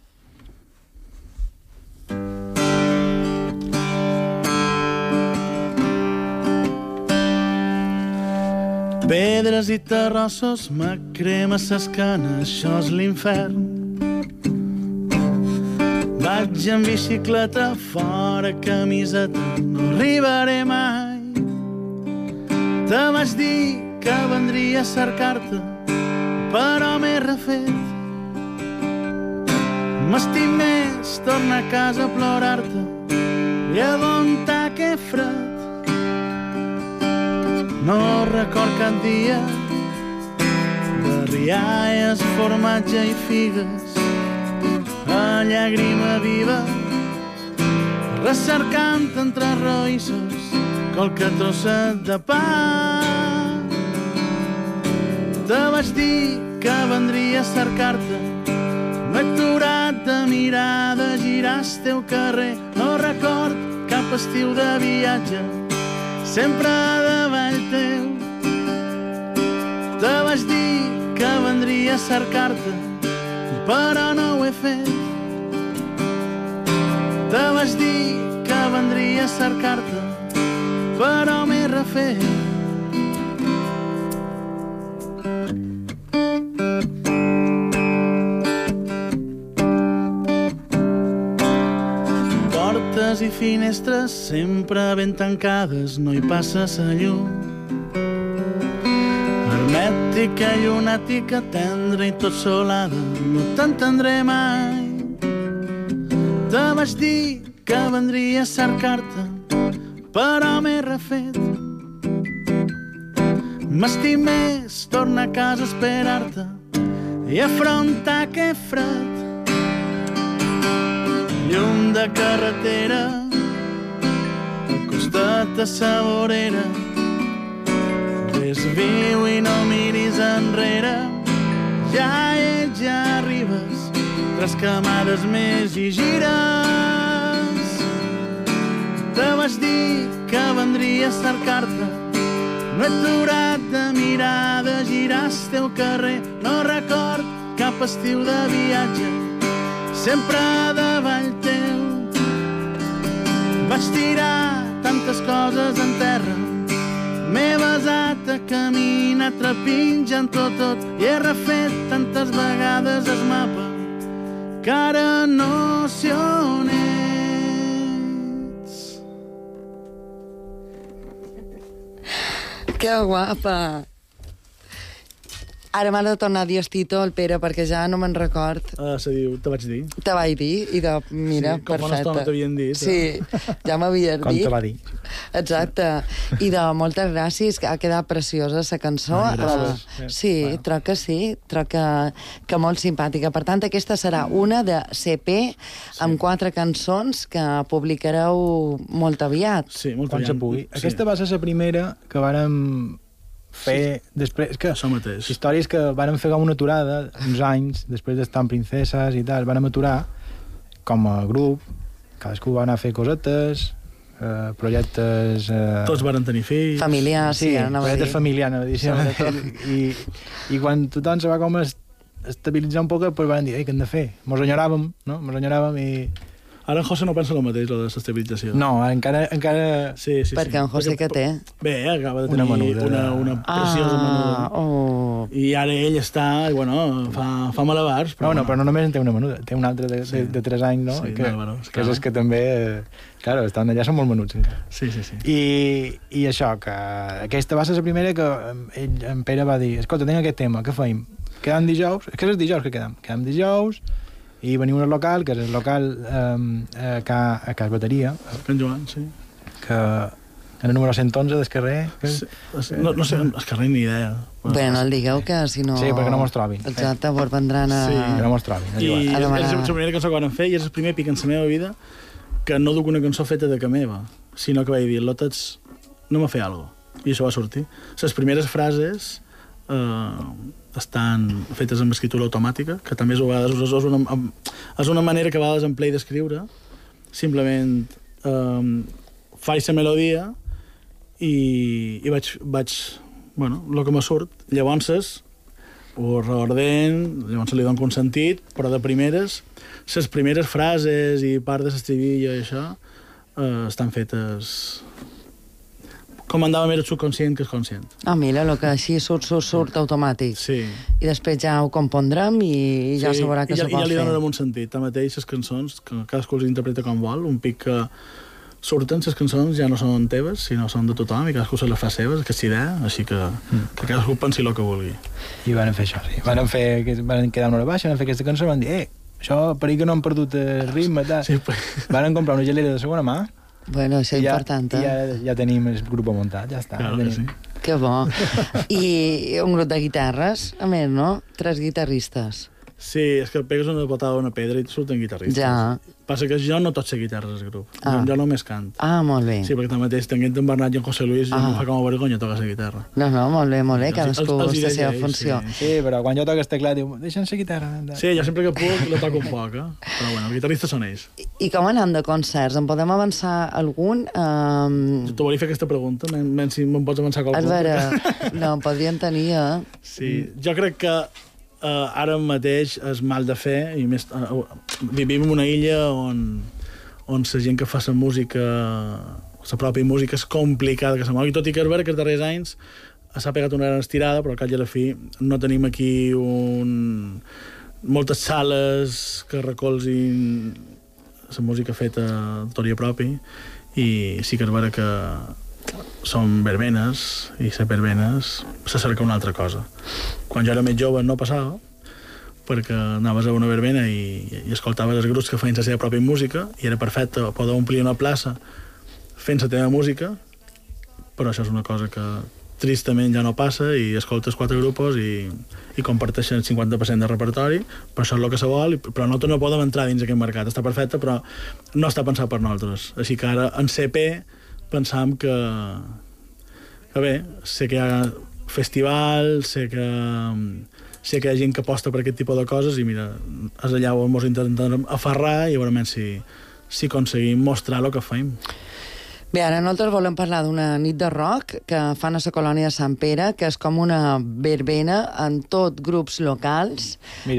Pedres i terrossos, me crema ses canes, això és l'infern. Vaig en bicicleta, fora camiseta, no arribaré mai. Te vaig dir que vendria a cercar-te, però m'he refet. M'estim més, torna a casa a plorar-te i a aguantar que fred. No record cap dia de rialles, formatge i figues, a llàgrima viva, recercant entre roïssos qualque trosset de pa. Te vaig dir que vendria a cercar-te, no he aturat de mirar, de girar el teu carrer. No record cap estiu de viatge, sempre davall teu. Te vaig dir que vendria a cercar-te, però no ho he fet. Te vaig dir que vendria a cercar-te, però m'he refet. Portes i finestres sempre ben tancades, no hi passa la llum. Hermètica, llunàtica, tendra i tot solada, no t'entendré mai. Te vaig dir que vendria a cercar-te, però m'he refet. M'estim més, torna a casa a esperar-te i afrontar que fred. Llum de carretera, al costat de sa vorera, ves viu i no miris enrere. Ja ets, ja arribes, 3 camades més i gires. Te vaig dir que vendria a cercar-te, no he aturat de mirar, de girar el teu carrer. No record cap estiu de viatge, sempre davall teu. Vaig tirar tantes coses en terra, m'he besat a caminar trepitjant-ho tot i he refet tantes vegades el mapa que ara no sé on ets. Que guapa! Ara m'ha de tornar a dir el títol, Pere, perquè ja no me'n record. Se diu, te vaig dir. Te vaig dir, i de, mira, sí, com perfecte. Com estona t'havien dit. Sí, ja m'havies dit. Com te va dir. Exacte. I de moltes gràcies, que ha quedat preciosa la cançó. Sí, troc que sí, troc que molt simpàtica. Per tant, aquesta serà una de CP amb 4 cançons que publicareu molt aviat. Sí, molt aviat. Quan se pugui. Aquesta va ser la primera que vàrem fer després, que històries que vàrem fer com una aturada uns anys, després d'estar en Princeses i tal, vàrem aturar com a grup, cadascú va anar a fer cosetes, projectes... Tots varen tenir fills. Familiars, sí, projectes familiars, anava a dir. I quan tothom se va com estabilitzar un poc, doncs van dir, què hem de fer? Mos enyoràvem, no? Mos enyoràvem i... Ara en José no pensa el mateix, lo de l'estabilització. No, encara... Sí. Perquè en José què té? Bé, acaba de tenir una preciosa menuda. Oh. I ara ell està, i bueno, fa malabars. Però no només en té una menuda, té una altra de 3 anys, no? Sí, que és que també... Claro, estan allà, són molt menuts encara. Sí. I això, que aquesta va ser la primera que en Pere va dir, escolta, tinc aquest tema, què feim? Quedem dijous? És que és dijous que quedem dijous, i veniu al local, que és el local que a Cas Bateria. Can Joan, sí. Que en el número 111 del carrer... No sé, el carrer ni idea. Bé, no el digueu, que si no... Sí, perquè no mos trobin. Exacte, vos vendran a... Sí, que no mos trobin. I és la primera cançó que vam fer, i és el primer pic en la meva vida que no duc una cançó feta de que meva, sinó que vaig dir, lotes, no me fer alguna cosa. I això va sortir. Les primeres frases... estan fetes amb escriptura automàtica, que també a vegades és una manera que a vegades em play d'escriure. Simplement faig la melodia i vaig bueno, el que me surt. Llavors ho reorden, llavors li dono un sentit, però de primeres, les primeres frases i part de l'estrivilla i això estan fetes... Com andava més el subconscient que el conscient. Mira, el que així surt automàtic. Sí. I després ja ho compondrem i ja sabrà que se pot fer. I ja li donarem un sentit. Tanmateix, les cançons, que cadascú les interpreta com vol, un pic que surten, les cançons ja no són teves, sinó són de tothom, i cadascú se les fa seves, aquesta idea, així que cadascú pensi el que vulgui. I van fer això, sí. Van quedar una hora baixa, van fer aquesta cançó i van dir, això, per ahir que no han perdut el ritme, tal. Sí, van comprar una gelera de segona mà. Bueno, això és important, I ja tenim el grup muntat, ja està. Claro que sí. Que bo. I un grup de guitarres, a més, no? 3 guitarristes. Sí, és que pegues una patada a una pedra i et surten guitarristes. Ja. Passa que jo no tot sé guitarres al grup. Jo només cant. Molt bé. Sí, perquè tanmateix, tenint en Bernat i en José Luis, jo em fa com a vergonya tocar la guitarra. No, molt bé, cadascú la seva funció. Sí, però quan jo toco el teclat, diu, deixa'm la guitarra. Sí, jo sempre que puc la toco un poc, però bueno, els guitarristes són ells. I com anant de concerts? En podem avançar algun? Jo t'ho volia fer aquesta pregunta, si me'n pots avançar qualsevol. A veure, no, podríem tenir, Sí, jo crec que ara mateix és mal de fer i més, vivim en una illa on la gent que fa la música, la pròpia música, és complicada que se mogui, tot i que és vera que els darrers anys s'ha pegat una gran estirada, però al cap i a la fi no tenim aquí moltes sales que recolzin la música feta d'autoria propi, i sí que és vera que són verbenes, i les verbenes se cerca una altra cosa. Quan jo era més jove no passava, perquè anaves a una verbena i escoltaves els grups que feien la seva pròpia música, i era perfecte poder omplir una plaça fent la teva música, però això és una cosa que tristament ja no passa, i escoltes 4 grups i comparteixen el 50% de repertori, però això és el que se vol, però nosaltres no podem entrar dins aquest mercat. Està perfecte, però no està pensat per nosaltres. Així que ara en CP pensam que bé, sé que hi ha festivals, sé que hi ha gent que aposta per aquest tipus de coses, i mira, és allà on ens intentem aferrar i veurem si aconseguim mostrar el que fem. Bé, ara nosaltres volem parlar d'una nit de rock que fan a la colònia de Sant Pere, que és com una verbena en tot grups locals,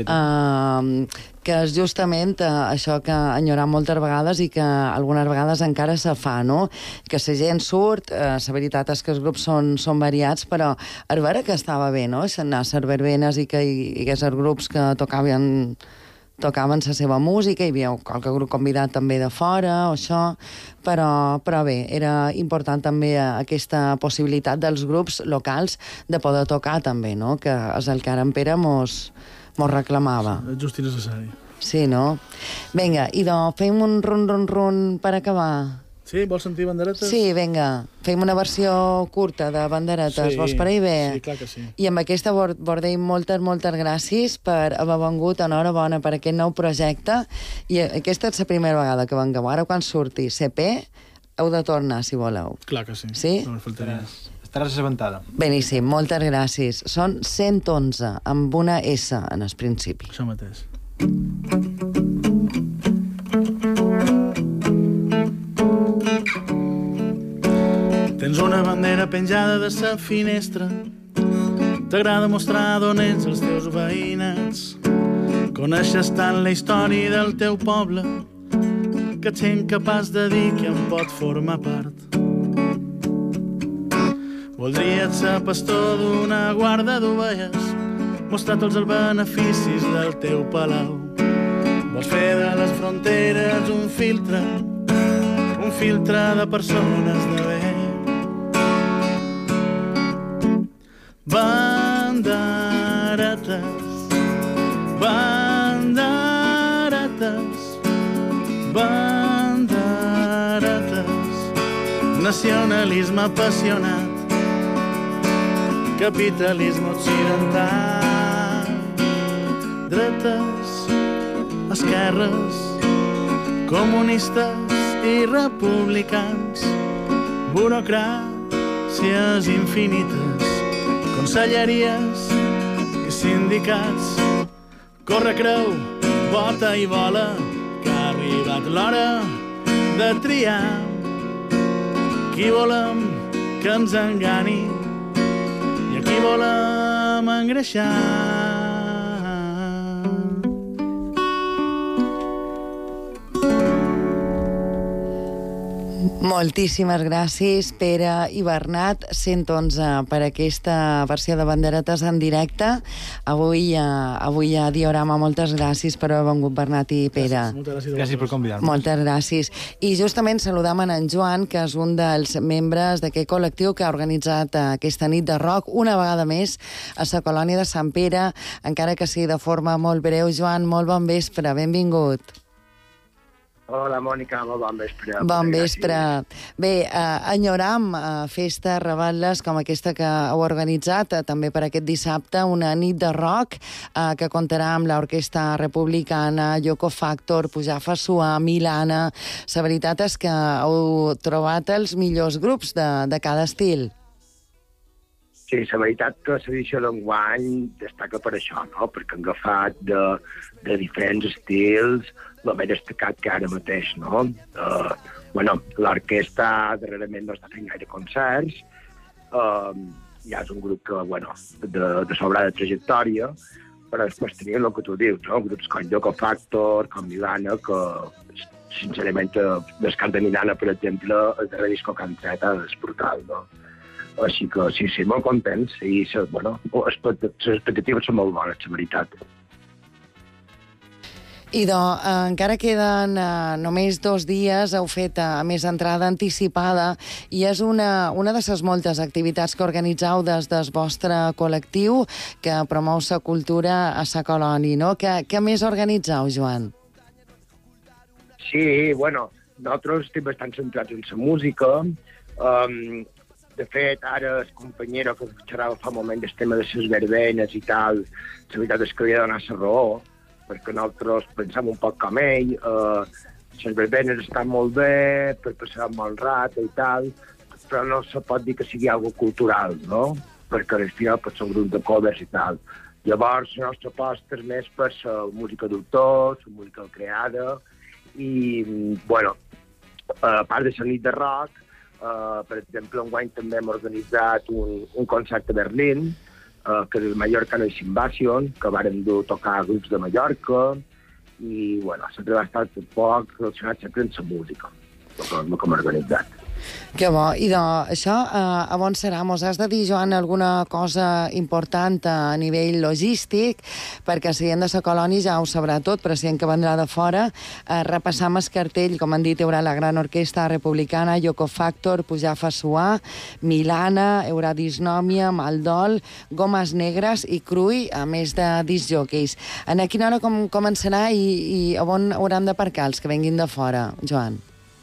que és justament això que enyoram moltes vegades i que algunes vegades encara se fa, no? Que la gent surt, la veritat és que els grups són variats, però és vera que estava bé, no? Anar a les verbenes i que hi hagués els grups que tocaven la seva música, hi havia qualque grup convidat també de fora o això, però bé, era important també aquesta possibilitat dels grups locals de poder tocar també, no? Que és el que ara en Pere mos reclamava. És just i necessari. Sí, no? Vinga, i fem un run per acabar. Sí, vols sentir banderetes? Sí, vinga, fem una versió curta de banderetes, vols per ahir bé? Sí, clar que sí. I amb aquesta Bordell, moltes gràcies per haver vengut, enhorabona per aquest nou projecte, i aquesta és la primera vegada que vengueu. Ara quan surti CP heu de tornar, si voleu. Clar que sí. Sí? No faltaria. Estaràs assabentada. Beníssim, moltes gràcies. Són 111, amb una S en el principi. Això mateix. Tens una bandera penjada de sa finestra, t'agrada mostrar d'on ets els teus veïnats, coneixes tant la història del teu poble que ets incapaç de dir que en pot formar part. Voldries ser pastor d'una guarda d'ovelles, mostrar tots els beneficis del teu palau. Vols fer de les fronteres un filtre de persones de bé. Banderetes, banderetes, banderetes, nacionalisme apassionat, capitalisme occidental, dretes, esquerres, comunistes i republicans, burocràcies infinites, conselleries i sindicats. Corre, creu, vota i vola, que ha arribat l'hora de triar qui volem que ens engani i a qui volem engreixar. Moltíssimes gràcies, Pere i Bernat, 111 per aquesta versió de Banderetes en directe. Avui a Diorama, moltes gràcies per haver vengut, Bernat i Pere. Gràcies per convidar-me. Moltes gràcies. I justament saludam en Joan, que és un dels membres d'aquest col·lectiu que ha organitzat aquesta nit de rock una vegada més a la colònia de Sant Pere, encara que sigui de forma molt breu. Joan, molt bon vespre, benvingut. Hola, Mònica, molt bon vespre. Bon vespre. Bé, enyoram festes, rebatlles com aquesta que heu organitzat, també per aquest dissabte, una nit de rock que comptarà amb l'Orquestra Republicana, Yoko Factor, Pujafa Suà, Milana. La veritat és que heu trobat els millors grups de cada estil. Sí, la veritat que l'edició d'enguany destaca per això, no? Perquè han agafat de diferents estils, el més destacat que ara mateix, no? L'orquestra darrerament no està fent gaire concerts, ja és un grup que, de sobrada trajectòria, però després tenien el que tu dius, no? Grups com Yoko Factor, com Milana, que sincerament des cant de Milana, per exemple, el darrer disco que han tret és brutal, no? Així que sí, molt contents i les expectatives són molt bones, la veritat. I encara queden només 2 dies, heu fet a més entrada anticipada i és una de les moltes activitats que organitzeu des del vostre col·lectiu que promou la cultura a la colònia, no? Què més organitzeu, Joan? Sí, nosaltres estem bastant centrats en la música. De fet, ara el companyero que xerrava fa un moment del tema de les verbenes i tal, la veritat és que li ha de donar la raó, perquè nosaltres pensem un poc com ell, les verbenes estan molt bé, per passar un bon rato i tal, però no se pot dir que sigui algo cultural, no? Perquè al final són grups de covers i tal. Llavors, la nostra aposta és més per la música d'autor, la música creada, i, a part de la nit de rock, per exemple, enguany també hem organitzat un concert a Berlín, que és el Mallorca Noise Invasion, que vàrem tocar grups de Mallorca, i sempre va estar un poc relacionat sempre amb la música, el que hem organitzat. Que bo. I això, a on serà? Mos has de dir, Joan, alguna cosa important a nivell logístic, perquè si gent de la colònia ja ho sabrà tot, però si gent que vendrà de fora, repassam el cartell, com han dit, hi haurà la Gran Orquestra Republicana, Yoko Factor, Pujafa Suà, Milana, hi haurà Disnòmia, Maldol, Gomes Negres i Cruy, a més de discjòqueis. A quina hora començarà i on hauran d'aparcar els que venguin de fora, Joan?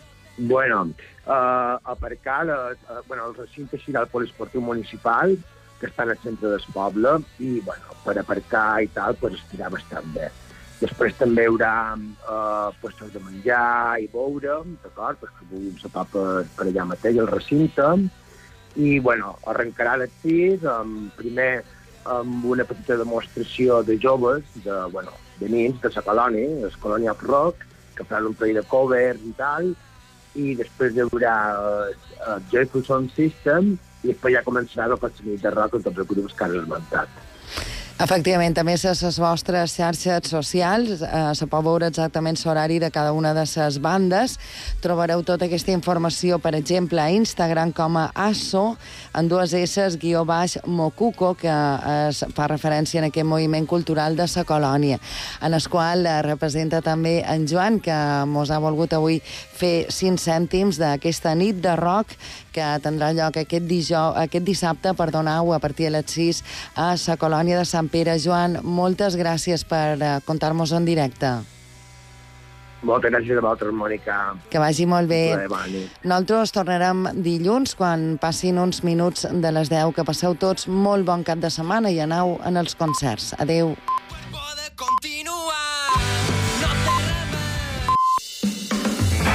Aparcar el recinte serà el poliesportiu municipal, que està al centre del poble, i per aparcar i tal, estirà bastant bé. Després també hi haurà puestos de menjar i beure, d'acord, perquè vulguin sopar per allà mateix, al recinte, i arrencarà a les 6, primer amb una petita demostració de joves, de nins, de la colònia, la colònia rock, que faran un parell de covers i tal, i després hi haurà Joyful Sound System i després ja començarà la nit de rock amb tots els grups que has esmentat. Efectivament, també a les vostres xarxes socials se pot veure exactament l'horari de cada una de les bandes. Trobareu tota aquesta informació, per exemple, a Instagram com a asso, en 2 S, _mocuco, que fa referència a aquest moviment cultural de la colònia, en el qual representa també en Joan, que mos ha volgut avui fer 5 cèntims d'aquesta nit de rock que tindrà lloc aquest dissabte, a partir de les 6 a la colònia de Sant Pere. Joan, moltes gràcies per contar-nos en directe. Moltes gràcies a vosaltres, Mònica. Que vagi molt bé. Bona nit. Nosaltres tornarem dilluns, quan passin uns minuts de les 10. Que passeu tots molt bon cap de setmana i aneu en els concerts. Adéu.